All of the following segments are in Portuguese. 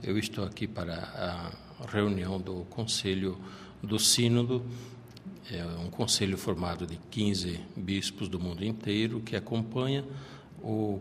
Eu estou aqui para a reunião do Conselho do Sínodo. É um conselho formado de 15 bispos do mundo inteiro que acompanha o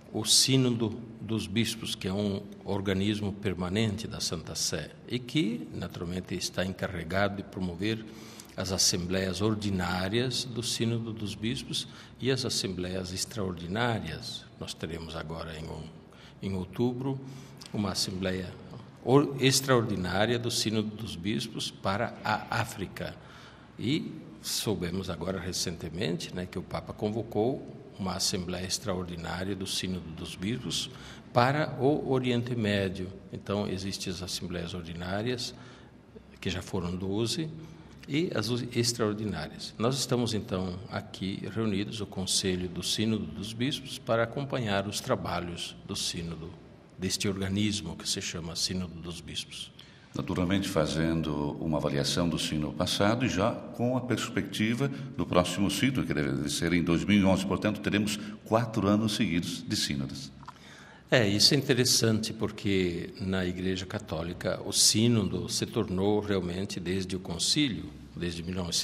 Sínodo dos Bispos, que é um organismo permanente da Santa Sé e que, naturalmente, está encarregado de promover as assembleias ordinárias do Sínodo dos Bispos e as assembleias extraordinárias. Nós teremos agora, em outubro, uma assembleia extraordinária do Sínodo dos Bispos para a África. E soubemos agora recentemente, que o Papa convocou uma assembleia extraordinária do Sínodo dos Bispos para o Oriente Médio. Então, existem as assembleias ordinárias, que já foram 12, e as extraordinárias. Nós estamos, então, aqui reunidos, o Conselho do Sínodo dos Bispos, para acompanhar os trabalhos do Sínodo, deste organismo que se chama Sínodo dos Bispos. Naturalmente fazendo uma avaliação do sínodo passado e já com a perspectiva do próximo sínodo, que deve ser em 2011. Portanto, teremos 4 anos seguidos de sínodos. Isso é interessante porque na Igreja Católica o sínodo se tornou realmente, desde o concílio, desde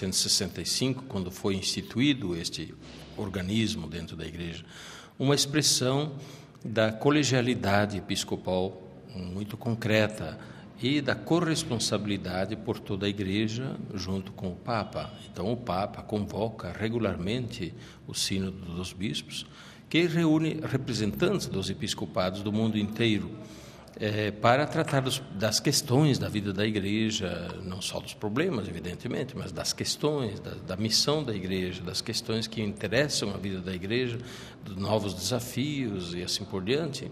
1965, quando foi instituído este organismo dentro da Igreja, uma expressão da colegialidade episcopal muito concreta e da corresponsabilidade por toda a Igreja junto com o Papa. Então, o Papa convoca regularmente o Sínodo dos Bispos, que reúne representantes dos episcopados do mundo inteiro para tratar das questões da vida da Igreja, não só dos problemas, evidentemente, mas das questões, da missão da Igreja, das questões que interessam a vida da Igreja, dos novos desafios e assim por diante.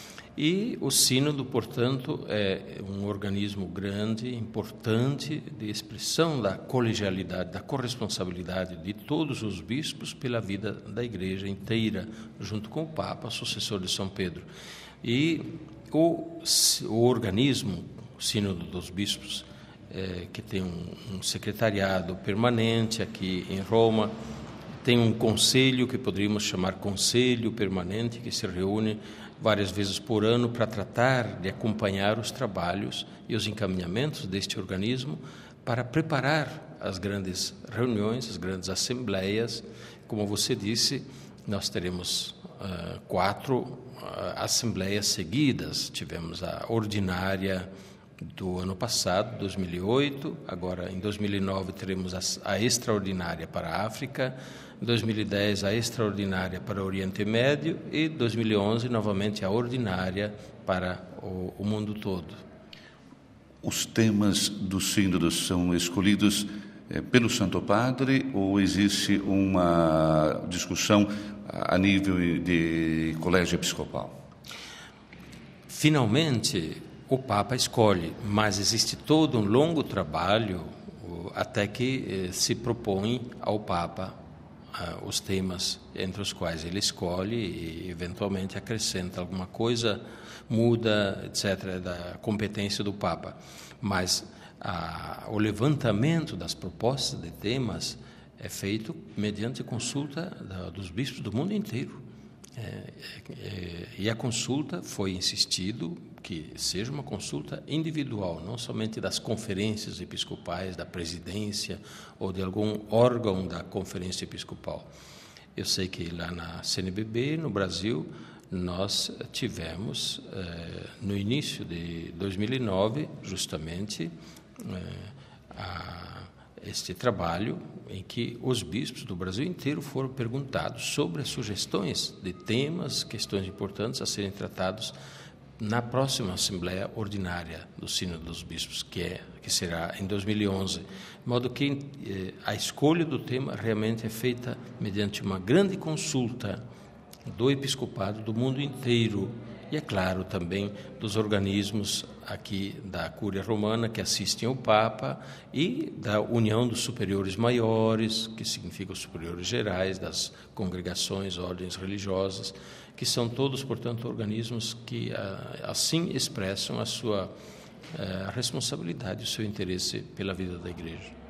E o Sínodo, portanto, é um organismo grande, importante, de expressão da colegialidade, da corresponsabilidade de todos os bispos pela vida da Igreja inteira, junto com o Papa, sucessor de São Pedro. E o organismo, o Sínodo dos Bispos, que tem um secretariado permanente aqui em Roma, tem um conselho que poderíamos chamar conselho permanente, que se reúne várias vezes por ano para tratar de acompanhar os trabalhos e os encaminhamentos deste organismo para preparar as grandes reuniões, as grandes assembleias. Como você disse, nós teremos 4 assembleias seguidas. Tivemos a ordinária do ano passado, 2008, agora em 2009 teremos a extraordinária para a África, em 2010 a extraordinária para o Oriente Médio e 2011 novamente a ordinária para o mundo todo. Os temas do sínodo são escolhidos pelo Santo Padre ou existe uma discussão a nível de colégio episcopal? Finalmente, o Papa escolhe, mas existe todo um longo trabalho até que se propõe ao Papa os temas entre os quais ele escolhe e, eventualmente, acrescenta alguma coisa, muda, etc., da competência do Papa. Mas o levantamento das propostas de temas é feito mediante consulta dos bispos do mundo inteiro. E a consulta foi insistido que seja uma consulta individual, não somente das conferências episcopais, da presidência ou de algum órgão da conferência episcopal. Eu sei que lá na CNBB, no Brasil, nós tivemos, no início de 2009, justamente, este trabalho em que os bispos do Brasil inteiro foram perguntados sobre as sugestões de temas, questões importantes a serem tratados na próxima Assembleia Ordinária do Sínodo dos Bispos, que será em 2011. De modo que a escolha do tema realmente é feita mediante uma grande consulta do episcopado do mundo inteiro e, é claro, também dos organismos aqui da Cúria Romana que assistem ao Papa e da União dos Superiores Maiores, que significa os superiores gerais das congregações, ordens religiosas, que são todos, portanto, organismos que assim expressam a sua responsabilidade, o seu interesse pela vida da Igreja.